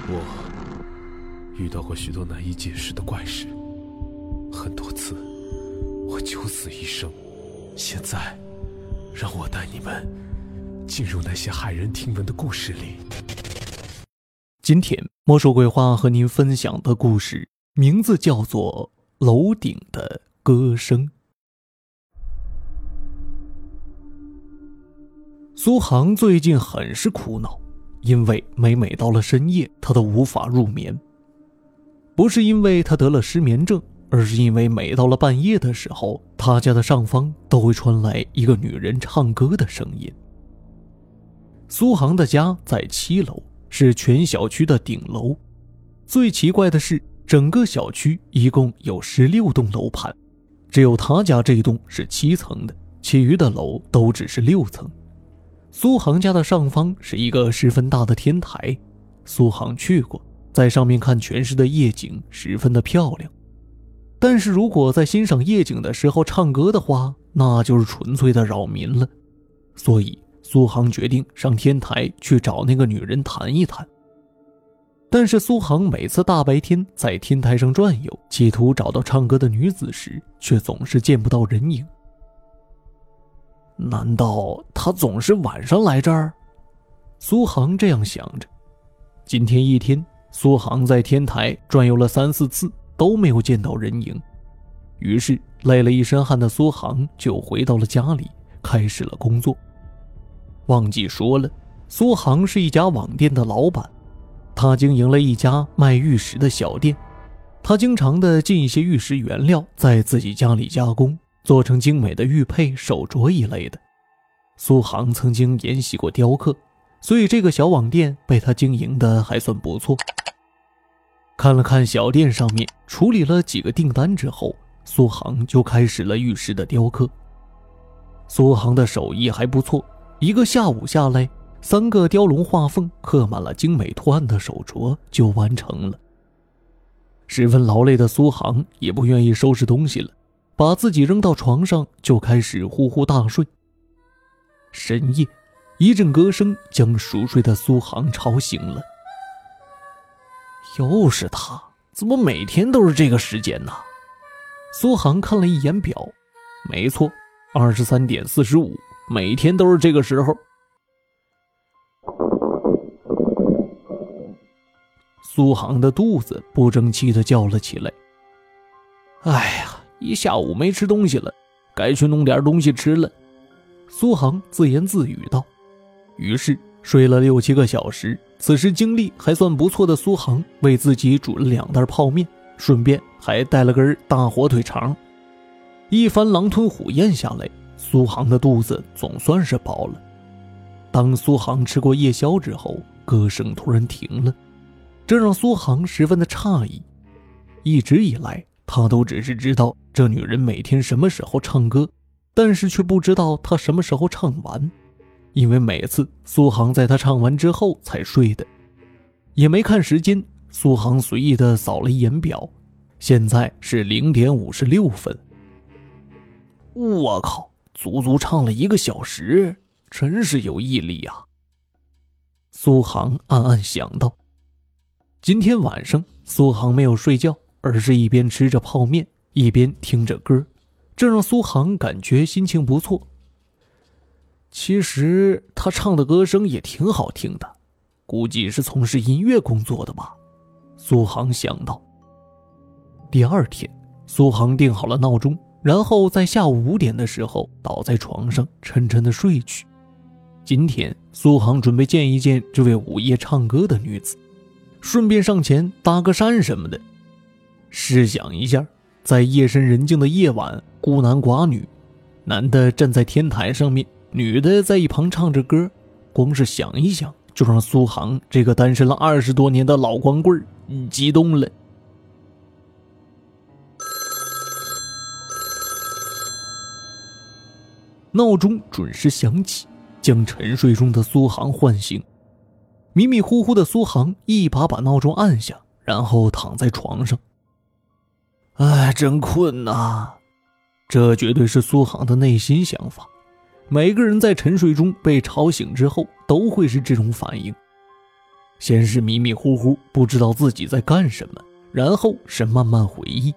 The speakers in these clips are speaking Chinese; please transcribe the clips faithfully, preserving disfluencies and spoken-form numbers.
我遇到过许多难以解释的怪事，很多次我九死一生。现在让我带你们进入那些骇人听闻的故事里。 今天魔兽鬼话和您分享的故事名字叫做楼顶的歌声。苏杭最近很是苦恼，因为每每到了深夜他都无法入眠。不是因为他得了失眠症，而是因为每到了半夜的时候，他家的上方都会传来一个女人唱歌的声音。苏杭的家在七楼，是全小区的顶楼。最奇怪的是，整个小区一共有十六栋楼盘，只有他家这一栋是七层的，其余的楼都只是六层。苏杭家的上方是一个十分大的天台，苏杭去过，在上面看全市的夜景十分的漂亮。但是如果在欣赏夜景的时候唱歌的话，那就是纯粹的扰民了。所以苏杭决定上天台去找那个女人谈一谈。但是苏杭每次大白天在天台上转悠，企图找到唱歌的女子时，却总是见不到人影。难道她总是晚上来这儿？苏杭这样想着。今天一天，苏杭在天台转悠了三四次，都没有见到人影。于是累了一身汗的苏杭就回到了家里，开始了工作。忘记说了，苏杭是一家网店的老板，他经营了一家卖玉石的小店。他经常的进一些玉石原料，在自己家里加工，做成精美的玉佩、手镯一类的。苏杭曾经研习过雕刻，所以这个小网店被他经营的还算不错。看了看小店上面，处理了几个订单之后，苏杭就开始了玉石的雕刻。苏杭的手艺还不错，一个下午下来，三个雕龙画凤刻满了精美图案的手镯就完成了。十分劳累的苏杭也不愿意收拾东西了，把自己扔到床上就开始呼呼大睡。深夜，一阵歌声将熟睡的苏杭吵醒了。又是他，怎么每天都是这个时间呢？苏杭看了一眼表，没错，二十三点四十五，每天都是这个时候。苏杭的肚子不争气地叫了起来。哎呀，一下午没吃东西了，该去弄点东西吃了。苏杭自言自语道。于是睡了六七个小时，此时精力还算不错的苏杭为自己煮了两袋泡面，顺便还带了根大火腿肠。一番狼吞虎咽下来，苏杭的肚子总算是饱了。当苏杭吃过夜宵之后，歌声突然停了，这让苏杭十分的诧异。一直以来，他都只是知道这女人每天什么时候唱歌，但是却不知道她什么时候唱完，因为每次苏杭在她唱完之后才睡的。也没看时间，苏杭随意地扫了一眼表，现在是零点五十六分。我靠，足足唱了一个小时，真是有毅力啊！苏杭暗暗想到。今天晚上，苏杭没有睡觉，而是一边吃着泡面，一边听着歌，这让苏杭感觉心情不错。其实他唱的歌声也挺好听的，估计是从事音乐工作的吧，苏杭想到。第二天，苏杭定好了闹钟，然后在下午五点的时候倒在床上沉沉的睡去。今天苏杭准备见一见这位午夜唱歌的女子，顺便上前搭个讪什么的。试想一下，在夜深人静的夜晚，孤男寡女，男的站在天台上面，女的在一旁唱着歌，光是想一想就让苏杭这个单身了二十多年的老光棍激动了。闹钟准时响起，将沉睡中的苏杭唤醒。迷迷糊糊的苏杭一把把闹钟按下，然后躺在床上。哎，真困啊！这绝对是苏杭的内心想法。每个人在沉睡中被吵醒之后都会是这种反应。 先是迷迷糊糊不知道自己在干什么，然后是慢慢回忆。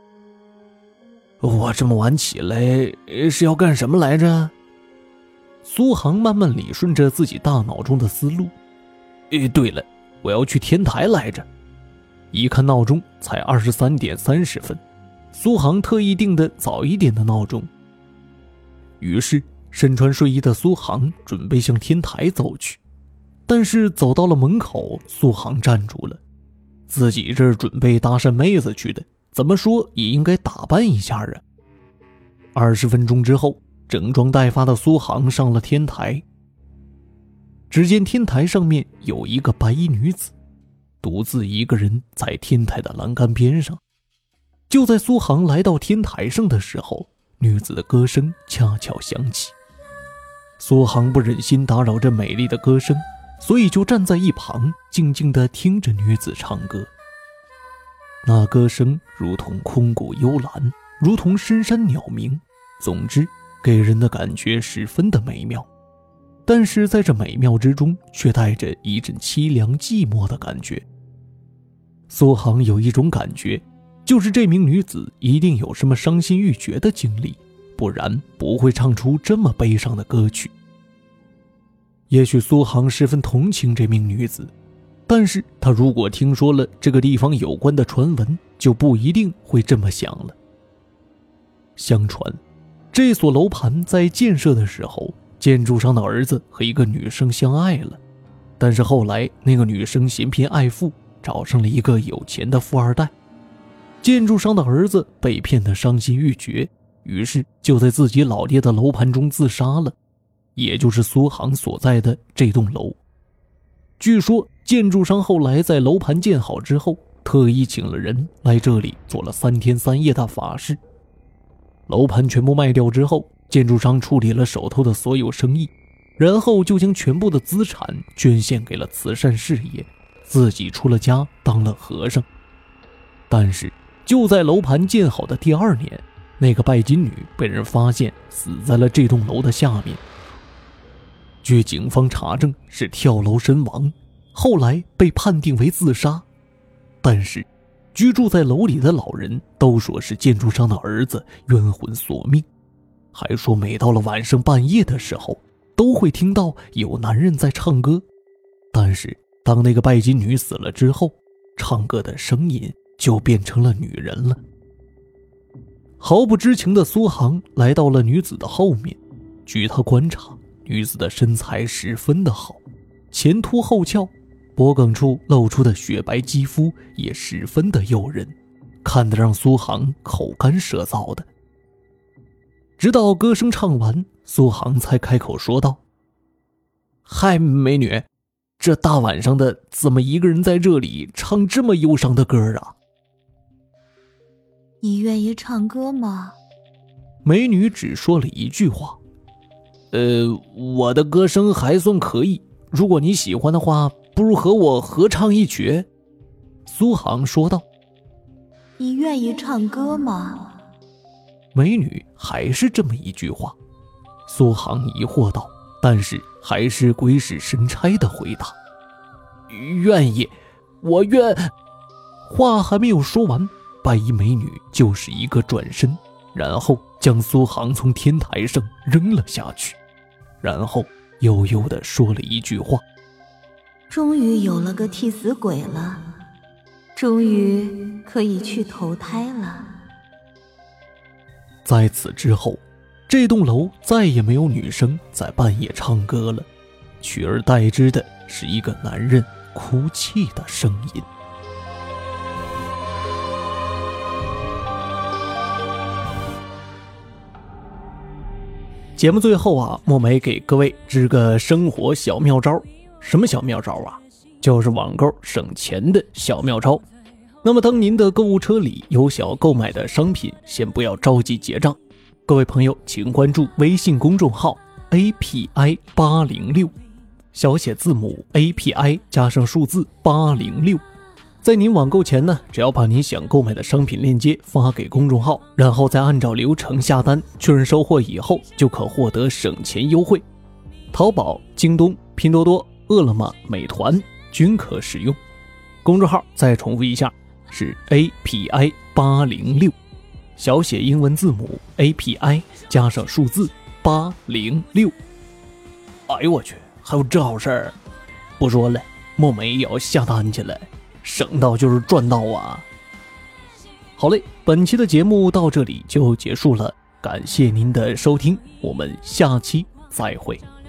我这么晚起来是要干什么来着？苏杭慢慢理顺着自己大脑中的思路。诶，对了，我要去天台来着。一看闹钟才二十三点三十分，苏杭特意定的早一点的闹钟。于是身穿睡衣的苏杭准备向天台走去，但是走到了门口，苏杭站住了。自己这儿准备搭讪妹子去的，怎么说也应该打扮一下啊。二十分钟之后，整装待发的苏杭上了天台。只见天台上面有一个白衣女子，独自一个人在天台的栏杆边上。就在苏杭来到天台上的时候，女子的歌声恰巧响起。苏杭不忍心打扰这美丽的歌声，所以就站在一旁静静地听着女子唱歌。那歌声如同空谷幽兰，如同深山鸟鸣，总之给人的感觉十分的美妙。但是在这美妙之中，却带着一阵凄凉寂寞的感觉。苏杭有一种感觉，就是这名女子一定有什么伤心欲绝的经历，不然不会唱出这么悲伤的歌曲。也许苏杭十分同情这名女子，但是他如果听说了这个地方有关的传闻，就不一定会这么想了。相传，这所楼盘在建设的时候，建筑商的儿子和一个女生相爱了，但是后来那个女生嫌贫爱富，找上了一个有钱的富二代。建筑商的儿子被骗得伤心欲绝，于是就在自己老爹的楼盘中自杀了，也就是苏杭所在的这栋楼。据说建筑商后来在楼盘建好之后，特意请了人来这里做了三天三夜的法事。楼盘全部卖掉之后，建筑商处理了手头的所有生意，然后就将全部的资产捐献给了慈善事业，自己出了家当了和尚。但是就在楼盘建好的第二年，那个拜金女被人发现死在了这栋楼的下面。据警方查证是跳楼身亡，后来被判定为自杀。但是居住在楼里的老人都说是建筑商的儿子冤魂索命，还说每到了晚上半夜的时候，都会听到有男人在唱歌。但是当那个拜金女死了之后，唱歌的声音就变成了女人了。毫不知情的苏杭来到了女子的后面，据他观察，女子的身材十分的好，前凸后翘，脖颈处露出的雪白肌肤也十分的诱人，看得让苏杭口干舌燥的。直到歌声唱完，苏杭才开口说道：嗨，美女，这大晚上的怎么一个人在这里唱这么忧伤的歌啊？ 你愿意唱歌吗？ 美女只说了一句话：呃，我的歌声还算可以，如果你喜欢的话，不如和我合唱一曲。苏杭说道。 你愿意唱歌吗？ 美女还是这么一句话。苏杭疑惑道，但是还是鬼使神差的回答：愿意，我愿。话还没有说完，白衣美女就是一个转身，然后将苏杭从天台上扔了下去，然后悠悠地说了一句话： 终于有了个替死鬼了，终于可以去投胎了。 在此之后，这栋楼再也没有女生在半夜唱歌了，取而代之的是一个男人哭泣的声音。节目最后啊，墨梅给各位支个生活小妙招。什么小妙招啊？就是网购省钱的小妙招。那么当您的购物车里有想要购买的商品，先不要着急结账，各位朋友请关注微信公众号 A P I 八零六， 小写字母 A P I 加上数字八零六。在您网购前呢，只要把您想购买的商品链接发给公众号，然后再按照流程下单，确认收货以后，就可获得省钱优惠。淘宝、京东、拼多多、饿了么、美团均可使用。公众号再重复一下，是 A P I 八零六，小写英文字母 A P I 加上数字八零六。哎呦我去，还有这好事儿！不说了，墨梅也要下单去了，省到就是赚到啊！好嘞，本期的节目到这里就结束了，感谢您的收听，我们下期再会。